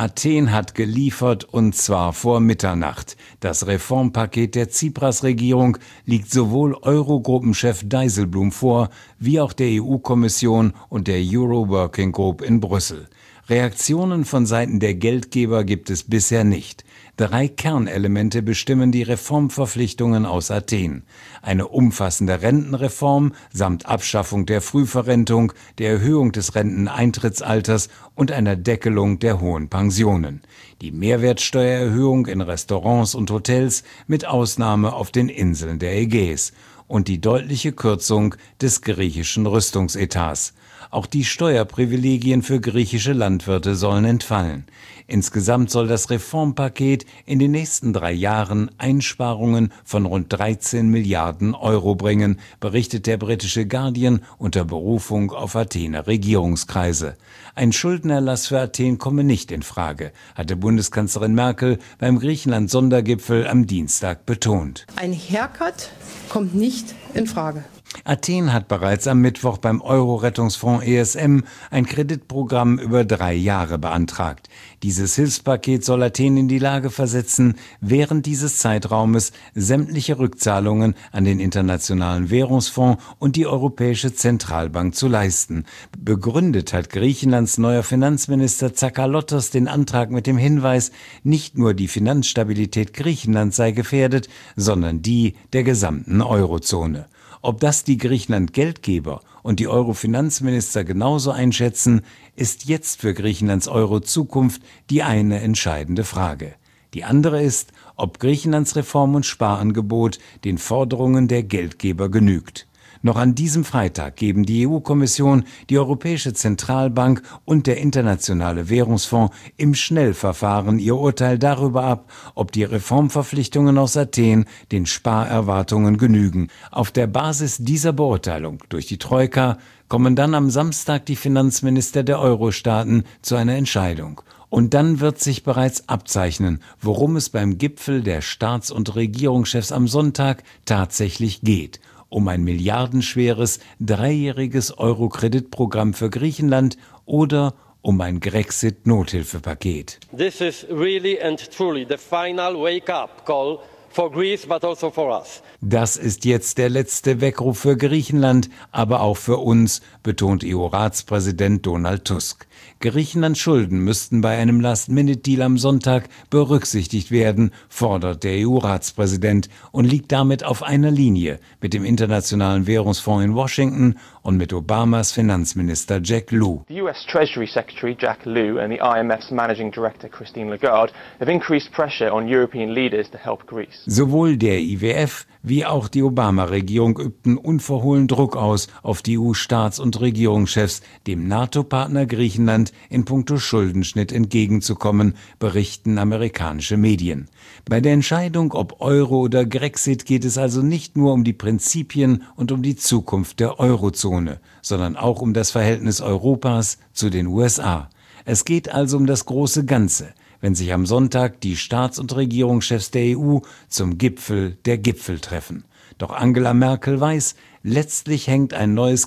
Athen hat geliefert, und zwar vor Mitternacht. Das Reformpaket der Tsipras-Regierung liegt sowohl Eurogruppenchef Dijsselbloem vor, wie auch der EU-Kommission und der Euro Working Group in Brüssel. Reaktionen von Seiten der Geldgeber gibt es bisher nicht. 3 Kernelemente bestimmen die Reformverpflichtungen aus Athen: eine umfassende Rentenreform samt Abschaffung der Frühverrentung, der Erhöhung des Renteneintrittsalters und einer Deckelung der hohen Pensionen, die Mehrwertsteuererhöhung in Restaurants und Hotels mit Ausnahme auf den Inseln der Ägäis und die deutliche Kürzung des griechischen Rüstungsetats. Auch die Steuerprivilegien für griechische Landwirte sollen entfallen. Insgesamt soll das Reformpaket in den nächsten 3 Jahren Einsparungen von rund 13 Milliarden Euro bringen, berichtet der britische Guardian unter Berufung auf Athener Regierungskreise. Ein Schuldenerlass für Athen komme nicht in Frage, hatte Bundeskanzlerin Merkel beim Griechenland-Sondergipfel am Dienstag betont. Ein Haircut kommt nicht in Frage. Athen hat bereits am Mittwoch beim Euro-Rettungsfonds ESM ein Kreditprogramm über 3 Jahre beantragt. Dieses Hilfspaket soll Athen in die Lage versetzen, während dieses Zeitraumes sämtliche Rückzahlungen an den Internationalen Währungsfonds und die Europäische Zentralbank zu leisten. Begründet hat Griechenlands neuer Finanzminister Tsakalotos den Antrag mit dem Hinweis, nicht nur die Finanzstabilität Griechenlands sei gefährdet, sondern die der gesamten Eurozone. Ob das die Griechenland-Geldgeber und die Euro-Finanzminister genauso einschätzen, ist jetzt für Griechenlands Euro-Zukunft die eine entscheidende Frage. Die andere ist, ob Griechenlands Reform- und Sparangebot den Forderungen der Geldgeber genügt. Noch an diesem Freitag geben die EU-Kommission, die Europäische Zentralbank und der Internationale Währungsfonds im Schnellverfahren ihr Urteil darüber ab, ob die Reformverpflichtungen aus Athen den Sparerwartungen genügen. Auf der Basis dieser Beurteilung durch die Troika kommen dann am Samstag die Finanzminister der Euro-Staaten zu einer Entscheidung. Und dann wird sich bereits abzeichnen, worum es beim Gipfel der Staats- und Regierungschefs am Sonntag tatsächlich geht: um ein milliardenschweres 3-jähriges Euro-Kreditprogramm für Griechenland oder um ein Grexit-Nothilfepaket. This is really and truly the final wake-up call for Greece, but also for us. Das ist jetzt der letzte Weckruf für Griechenland, aber auch für uns, betont EU-Ratspräsident Donald Tusk. Griechenlands Schulden müssten bei einem Last-Minute-Deal am Sonntag berücksichtigt werden, fordert der EU-Ratspräsident und liegt damit auf einer Linie mit dem Internationalen Währungsfonds in Washington und mit Obamas Finanzminister Jack Lew. The US Treasury Secretary Jack Lew and the IMF's Managing Director Christine Lagarde have increased pressure on European leaders to help Greece. Sowohl der IWF wie auch die Obama-Regierung übten unverhohlen Druck aus auf die EU-Staats- und Regierungschefs, dem NATO-Partner Griechenland in puncto Schuldenschnitt entgegenzukommen, berichten amerikanische Medien. Bei der Entscheidung, ob Euro oder Grexit, geht es also nicht nur um die Prinzipien und um die Zukunft der Eurozone, sondern auch um das Verhältnis Europas zu den USA. Es geht also um das große Ganze, wenn sich am Sonntag die Staats- und Regierungschefs der EU zum Gipfel der Gipfel treffen. Doch Angela Merkel weiß, letztlich hängt ein neues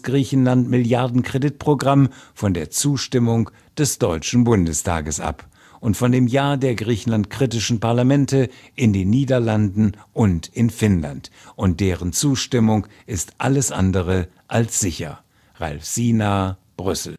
Griechenland-Milliardenkreditprogramm von der Zustimmung des Deutschen Bundestages ab und von dem Ja der Griechenland-kritischen Parlamente in den Niederlanden und in Finnland. Und deren Zustimmung ist alles andere als sicher. Ralf Siener, Brüssel.